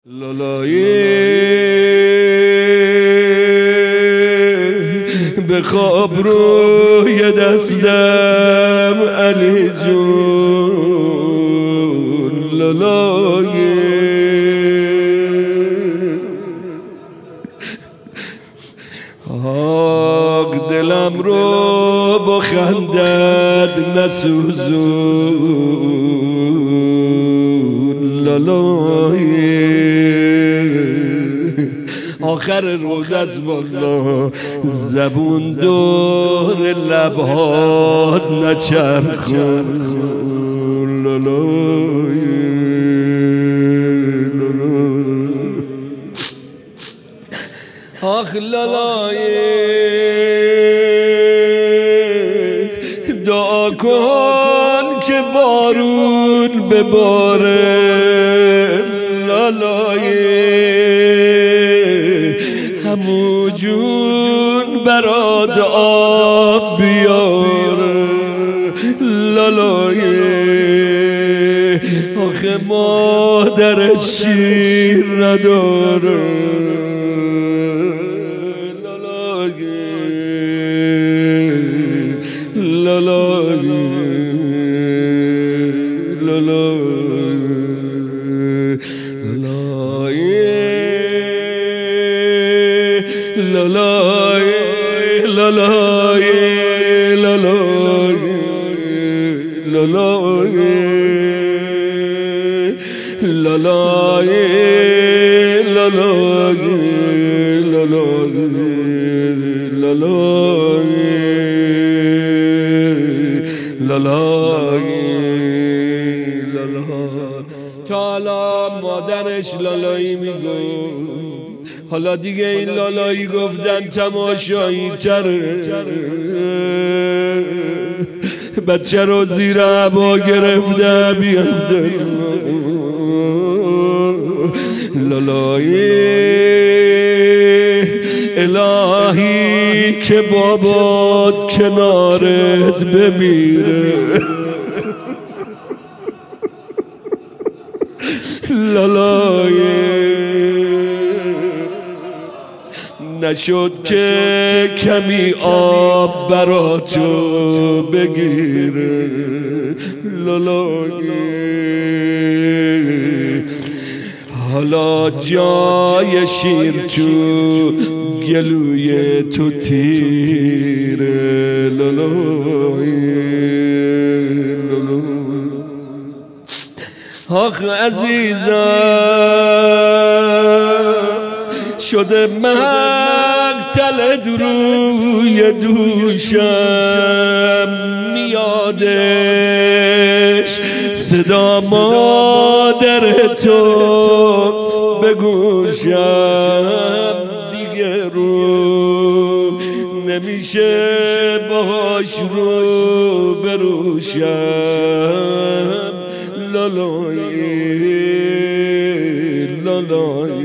لالایی به خواب روی دستم علی جون لالایی آق دلم رو با خندت نسوزون لالایی آخر روز از بالا زبون دور لبهات نچرخون لالای آخ لالای دعا کن که بارون بباره لالای همو جون برات آب بیاره لالای آخه مادر شیر نداره لالای لالای لالای لالای لالای لالای لالای لالای لالای لالای تا حالا مادرش لالایی میگو حالا دیگه این لالایی گفتن تماشایی تره بچه رو زیر هوا گرفته بیانده لالایی الهی که بابات کنارت بمیره لالای نشد که کمی آب براتو بگیره لالای حالا جای شیر تو گلوی تو تیره لالای آخ عزیزم شده مقتل روی دوشم میادش صدا مادر تو بگوشم دیگه رو نمیشه باهاش رو بروشم لالای لالای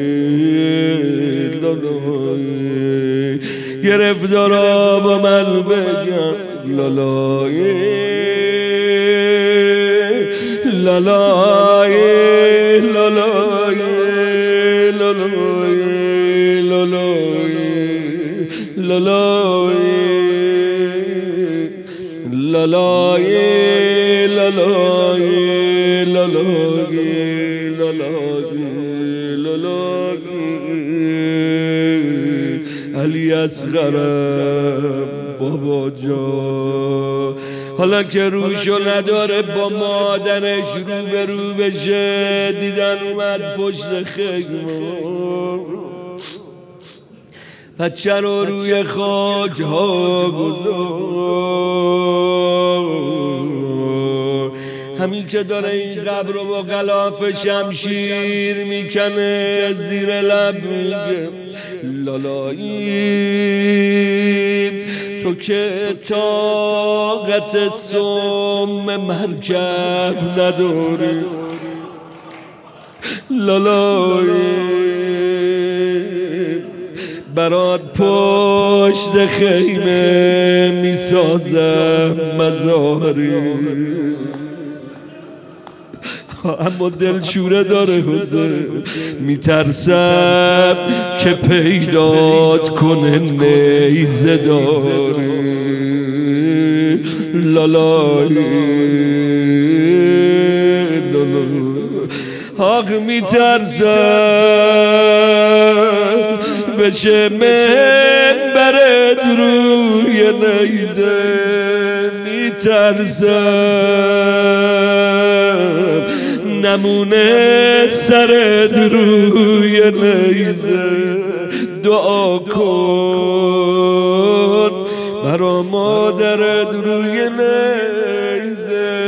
گرفتارا با من بگم لالای لالای لالای لالای لالای لالای لالای لالای لالای لالای علی اصغرم بابا جا حالا که روشو نداره با مادرش روبرو بشه دیدن اومد پشت خیمه بچه رو روی خاک ها گذار همین که داره این قبر رو با غلاف شمشیر میکنه زیر لب میگه لالایی تو که طاقت سم مرکب نداری لالایی برات پشت خیمه میسازم مزاری اما دل شوره داره حسین، میترسم که پیدات کنه نیزه داره. لالای حق میترسم بشه منبرت روی نیزه، میترسم نمونه سرت روی نیزه. دعا کن برا مادرت روی نیزه.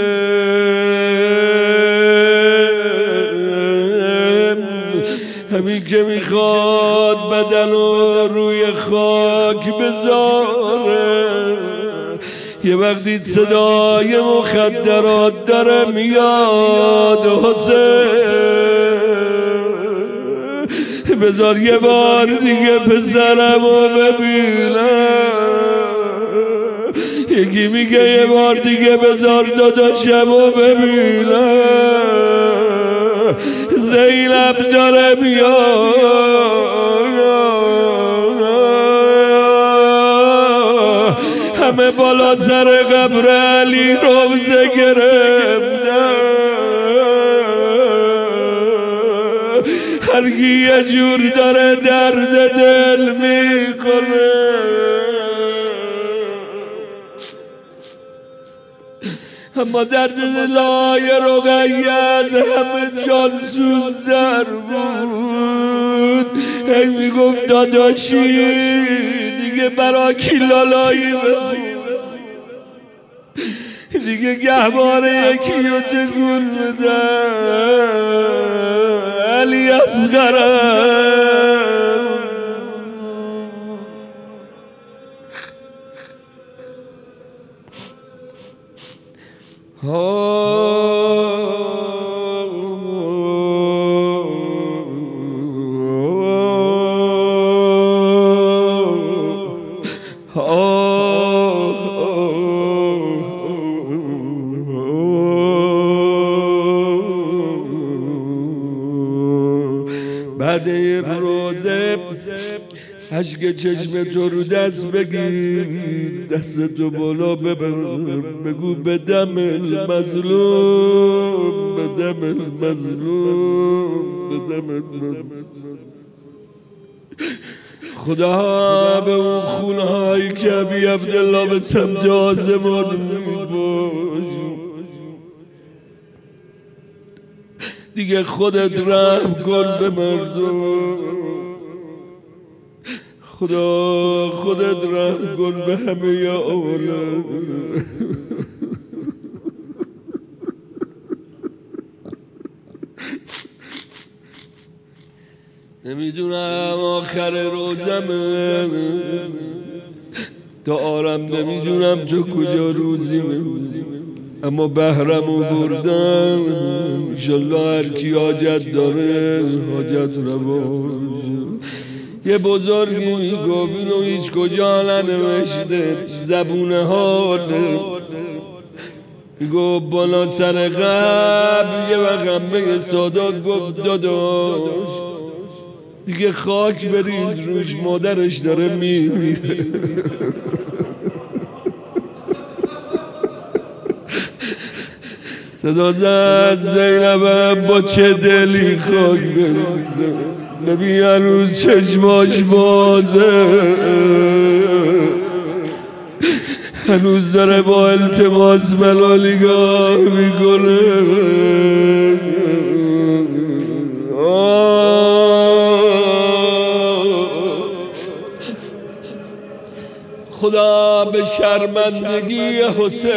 همین که میخواد بدن رو روی خاک بذاره، یه وقتی صدای مخدرات داره میاد حسین، بذار یه بار دیگه پسرم رو ببینم. یکی میگه یه بار دیگه بذار داداشم رو ببینم. زینب داره میاد، همه بالا سر قبر علی روزه گرفتن. هر کی یه جور داره درد دل میکنه. اما درد دلای رقیه از همه جانسوزتر بود. هی میگفت داداشی دیگه برا کی لالایی بخون، دیگه گهواره یکی رو تکون بده. علی اصغرم بعد یه روزه اشک چشم تو رو دست بگیر، دست تو بالا ببر، بگو به دم المظلوم، به دم المظلوم، به دم المظلوم. خدا به اون خونهایی که ابی عبدالله به سمت آسمان میباش، دیگه خودت رحم کن به مردم. خدا خودت رحم کن به همه عالم. نمیدونم آخر روزمه تا آرم، نمیدونم تو کجا روزیمه، اما بهرمو بردم. انشالله هر کی حاجت داره حاجت روا. یه بزرگی میگفت اینو هیچ کجا ننوشته زبون حاله، میگفت بالا سر قبر یه وقت به سادات گفت داداش دیگه خاک بریز روش، مادرش داره میمیره. صدا زد زینب با چه دلی خاک بریزه، نبی هنوز چشماش بازه، هنوز داره با التماس ملالیگاه میکنه. خدا به شرمندگی حسین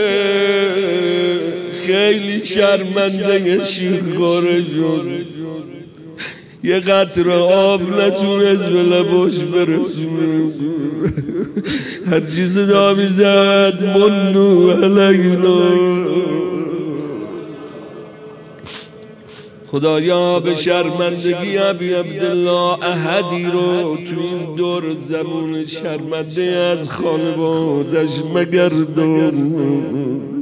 خیلی شرمنده شیرخواره شد. یه قطره آب نتونست به لباش برسونه، هر چیز صدا میزد منو علینا. خدایا به شرمندگی ابی عبدالله احدی رو تو این دور زمون شرمنده از خانوادش مگردون.